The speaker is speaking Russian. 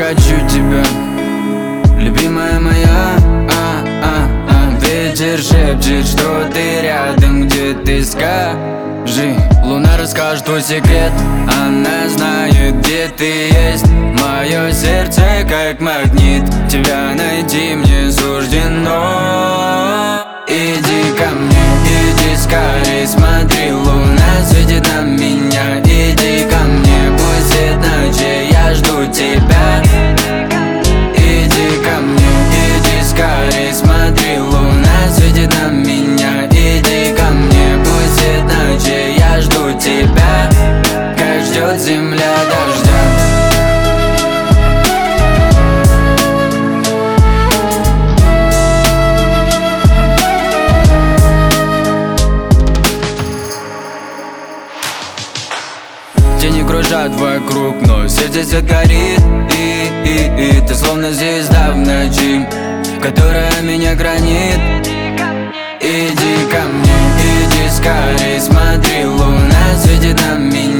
хочу тебя, любимая моя. Ветер шепчет, что ты рядом, где ты, скажи. Луна расскажет твой секрет, она знает, где ты есть. Мое сердце как магнит, тебя найти мне суждено. Иди ко мне, иди скорей, смотри, луна светит на меня. Иди ко мне, пусть свет ночей, я жду тебя. Иди ко мне, иди скорей, смотри, луна светит на меня. Иди ко мне, пусть свет ночей, я жду тебя, как ждет земля дождя. Тени кружат вокруг, но сердце свет горит. И ты словно звезда в ночи, которая меня гранит. Иди ко мне, иди скорей, смотри, луна светит на меня.